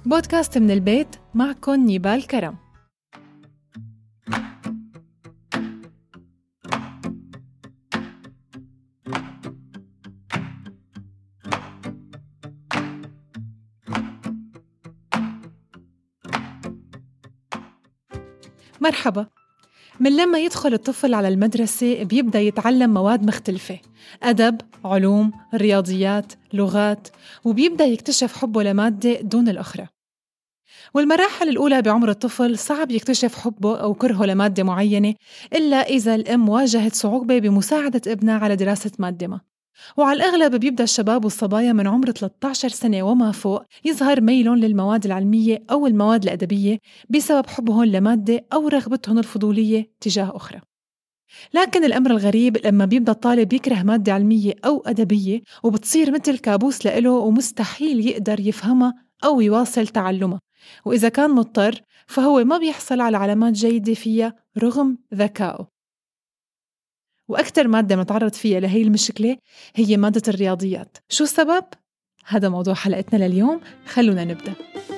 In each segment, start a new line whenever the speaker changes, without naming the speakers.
بودكاست من البيت معكم نيبال كرم. مرحبا. من لما يدخل الطفل على المدرسة بيبدأ يتعلم مواد مختلفة، أدب، علوم، رياضيات، لغات، وبيبدأ يكتشف حبه لمادة دون الأخرى. والمراحل الأولى بعمر الطفل صعب يكتشف حبه أو كرهه لمادة معينة إلا إذا الأم واجهت صعوبة بمساعدة ابنها على دراسة مادة ما. وعلى الأغلب بيبدأ الشباب والصبايا من عمر 13 سنة وما فوق يظهر ميلهم للمواد العلمية أو المواد الأدبية بسبب حبهم لمادة أو رغبتهم الفضولية تجاه أخرى. لكن الأمر الغريب لما بيبدأ الطالب يكره مادة علمية أو أدبية وبتصير مثل كابوس لإله ومستحيل يقدر يفهمها أو يواصل تعلمها، وإذا كان مضطر فهو ما بيحصل على علامات جيدة فيها رغم ذكائه. وأكثر مادة نتعرض فيها لهي المشكلة هي مادة الرياضيات. شو السبب؟ هذا موضوع حلقتنا لليوم، خلونا نبدأ.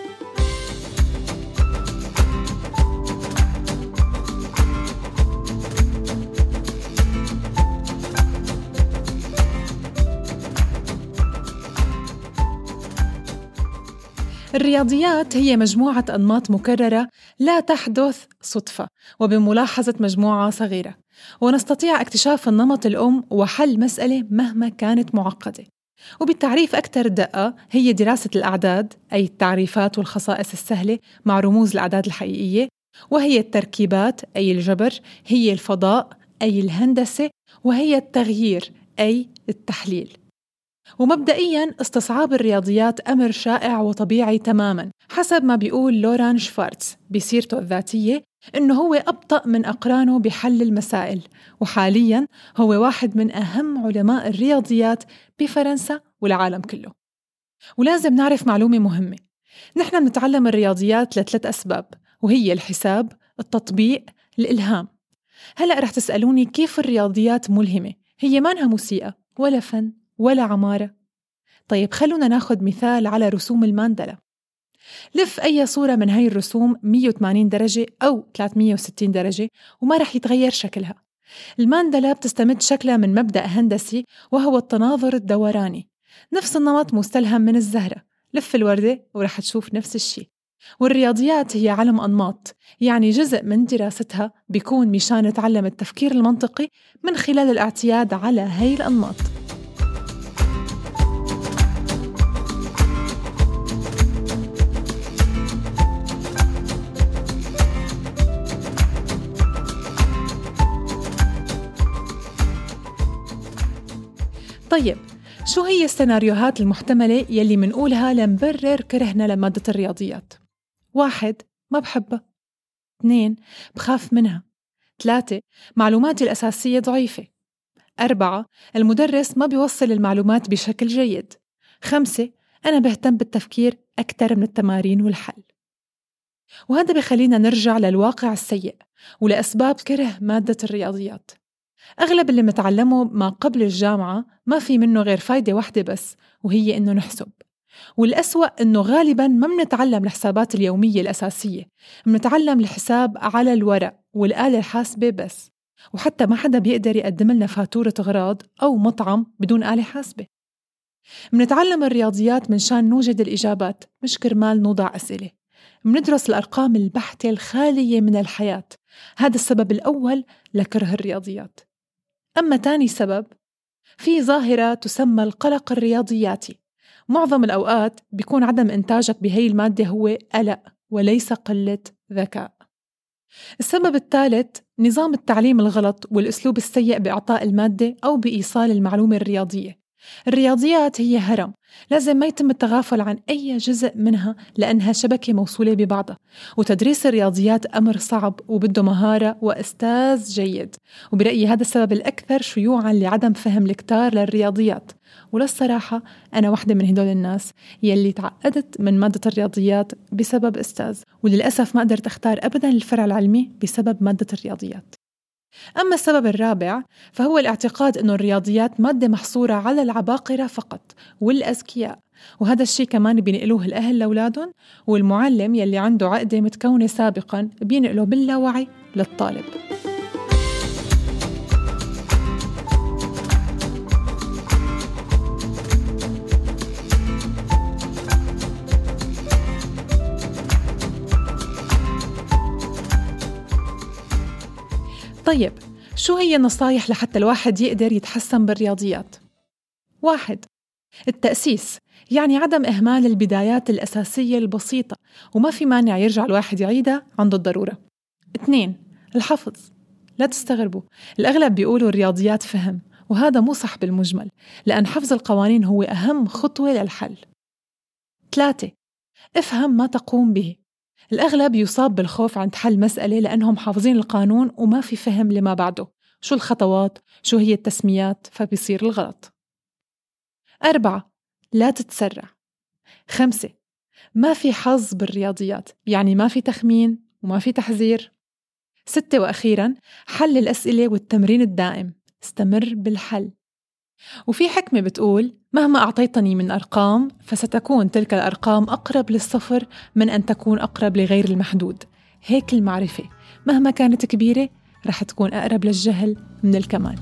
الرياضيات هي مجموعة أنماط مكررة لا تحدث صدفة وبملاحظة مجموعة صغيرة، ونستطيع اكتشاف النمط الأم وحل مسألة مهما كانت معقدة. وبالتعريف أكثر دقة هي دراسة الأعداد، أي التعريفات والخصائص السهلة مع رموز الأعداد الحقيقية، وهي التركيبات أي الجبر، هي الفضاء أي الهندسة، وهي التغيير أي التحليل. ومبدئياً استصعاب الرياضيات أمر شائع وطبيعي تماماً، حسب ما بيقول لوران شفارتز بسيرته الذاتية إنه هو أبطأ من أقرانه بحل المسائل، وحالياً هو واحد من أهم علماء الرياضيات بفرنسا والعالم كله. ولازم نعرف معلومة مهمة، نحن نتعلم الرياضيات ل3 أسباب، وهي الحساب، التطبيق، الإلهام. هلأ رح تسألوني كيف الرياضيات ملهمة؟ هي مانها موسيقى ولا فن ولا عمارة. طيب خلونا ناخد مثال على رسوم الماندلا. لف أي صورة من هاي الرسوم 180 درجة أو 360 درجة وما رح يتغير شكلها. الماندلا بتستمد شكلها من مبدأ هندسي وهو التناظر الدوراني، نفس النمط مستلهم من الزهرة. لف الوردة ورح تشوف نفس الشيء. والرياضيات هي علم أنماط، يعني جزء من دراستها بيكون مشان نتعلم التفكير المنطقي من خلال الاعتياد على هاي الأنماط. طيب، شو هي السيناريوهات المحتملة يلي منقولها لنبرر كرهنا لمادة الرياضيات؟ 1. ما بحبها. 2. بخاف منها. 3. معلوماتي الأساسية ضعيفة. 4. المدرس ما بيوصل المعلومات بشكل جيد. 5. أنا بهتم بالتفكير أكثر من التمارين والحل. وهذا بخلينا نرجع للواقع السيء ولأسباب كره مادة الرياضيات. أغلب اللي متعلمه ما قبل الجامعة ما في منه غير فايدة واحدة بس، وهي إنه نحسب. والأسوأ إنه غالباً ما منتعلم الحسابات اليومية الأساسية، منتعلم الحساب على الورق والآلة الحاسبة بس. وحتى ما حدا بيقدر يقدم لنا فاتورة غراض أو مطعم بدون آلة حاسبة. منتعلم الرياضيات منشان نوجد الإجابات، مش كرمال نوضع أسئلة. مندرس الأرقام البحتة الخالية من الحياة. هذا السبب الأول لكره الرياضيات. أما تاني سبب، في ظاهرة تسمى القلق الرياضياتي. معظم الأوقات بيكون عدم إنتاجك بهي المادة هو قلق وليس قلة ذكاء. السبب الثالث، نظام التعليم الغلط والأسلوب السيء بإعطاء المادة أو بإيصال المعلومة الرياضية. الرياضيات هي هرم، لازم ما يتم التغافل عن أي جزء منها لأنها شبكة موصولة ببعضها. وتدريس الرياضيات أمر صعب وبده مهارة وأستاذ جيد، وبرأيي هذا السبب الأكثر شيوعاً لعدم فهم الكتار للرياضيات. وللصراحة أنا واحدة من هدول الناس يلي تعقدت من مادة الرياضيات بسبب أستاذ، وللأسف ما قدرت أختار أبداً الفرع العلمي بسبب مادة الرياضيات. أما السبب الرابع فهو الاعتقاد أن الرياضيات مادة محصورة على العباقرة فقط والأذكياء، وهذا الشيء كمان بينقلوه الأهل لأولادهم، والمعلم يلي عنده عقدة متكونة سابقاً بينقله باللاوعي للطالب. طيب، شو هي النصايح لحتى الواحد يقدر يتحسن بالرياضيات؟ 1. التأسيس، يعني عدم إهمال البدايات الأساسية البسيطة، وما في مانع يرجع الواحد يعيدها عند الضرورة. 2. الحفظ، لا تستغربوا، الأغلب بيقولوا الرياضيات فهم، وهذا مو صح بالمجمل، لأن حفظ القوانين هو أهم خطوة للحل. 3. افهم ما تقوم به، الأغلب يصاب بالخوف عند حل مسألة لأنهم حافظين القانون وما في فهم لما بعده، شو الخطوات، شو هي التسميات، فبيصير الغلط. 4. لا تتسرع. 5. ما في حظ بالرياضيات، يعني ما في تخمين وما في تحذير. 6. وأخيراً، حل الأسئلة والتمرين الدائم، استمر بالحل. وفي حكمة بتقول: مهما أعطيتني من أرقام فستكون تلك الأرقام أقرب للصفر من أن تكون أقرب لغير المحدود. هيك المعرفة مهما كانت كبيرة رح تكون أقرب للجهل من الكمال.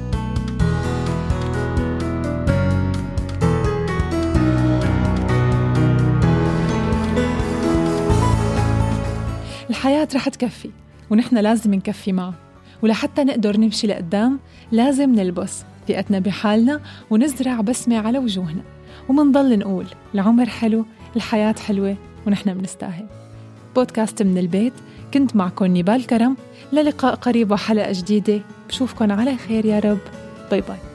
الحياة رح تكفي، ونحن لازم نكفي معه، ولحتى نقدر نمشي لقدام لازم نلبس ثقتنا بحالنا ونزرع بسمة على وجوهنا، ومنضل نقول العمر حلو، الحياة حلوة، ونحن بنستاهل. بودكاست من البيت، كنت معكم نيبال كرم، للقاء قريب وحلقة جديدة، بشوفكن على خير يا رب. باي باي.